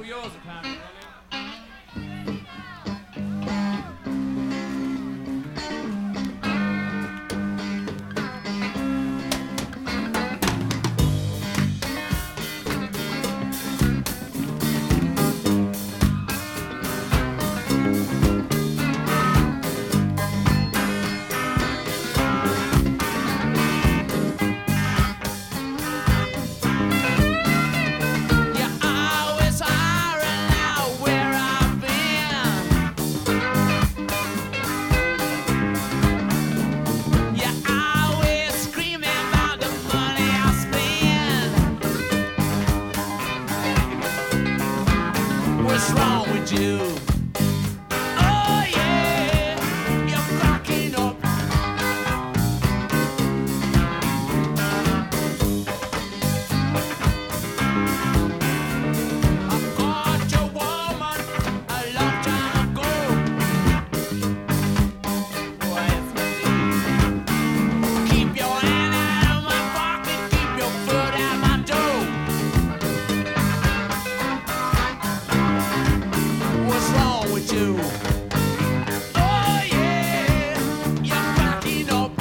yours, apparently, Ronnie. What's wrong with you? Oh yeah, you're cracking up. I caught your woman a long time ago. Boy, it's me. Keep your hand out of my pocket, keep your foot out my door. What's wrong with you? Oh yeah, you're cracking up.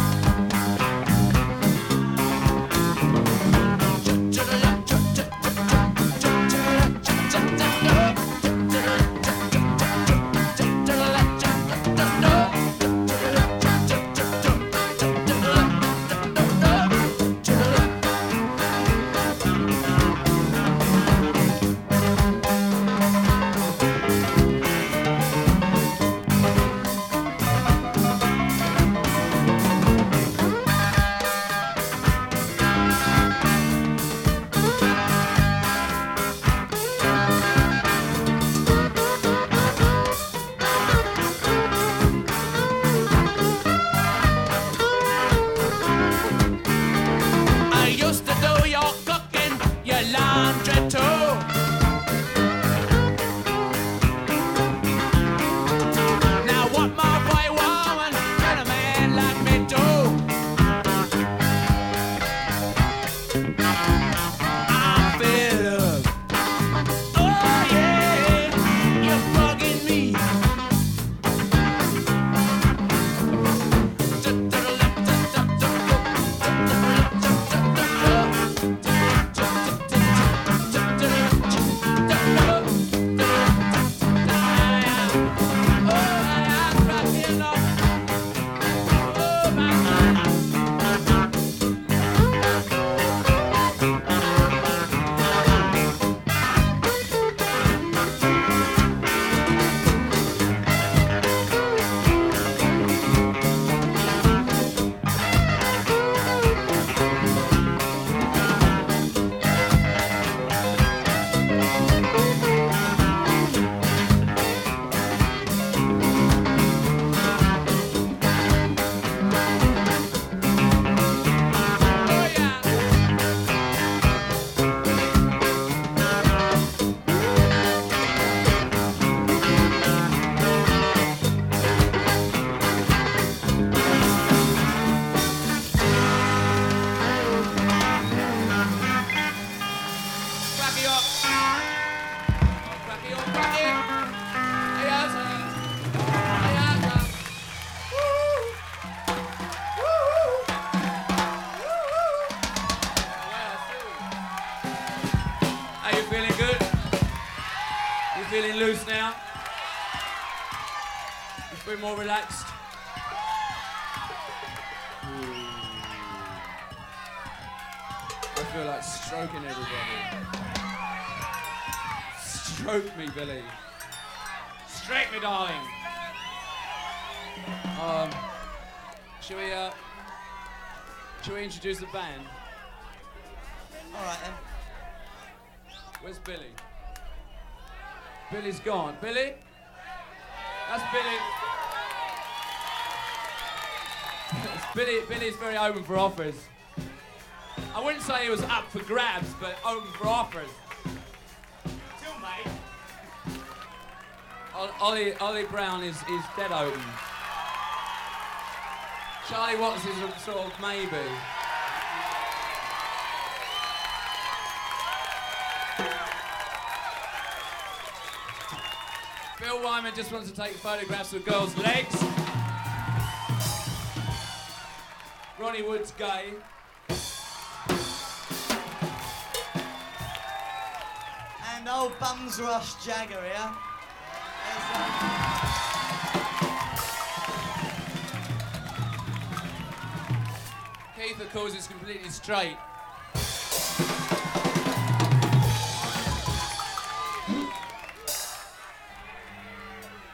I used to do your cooking, your laundry too. Now what my boy woman can a man like me do? I'm fed up. Oh yeah, you're bugging me. Cracky up. Cracky up, cracky. Hey, Aslan. Hey, Aslan. Woo. Woo. Are you feeling good? You feeling loose now? You feel more relaxed? I feel like stroking everybody. Stroke me, Billy. Stroke me, darling. Shall we introduce the band? All right then. Where's Billy? Billy's gone. Billy? That's Billy. Billy's very open for offers. I wouldn't say he was up for grabs, but open for offers. Still, mate. Ollie Brown is dead open. Charlie Watts is a sort of maybe. Bill Wyman just wants to take photographs of girls' legs. Ronnie Wood's gay. And old Bums Rush Jagger here. Keith, of course, is completely straight.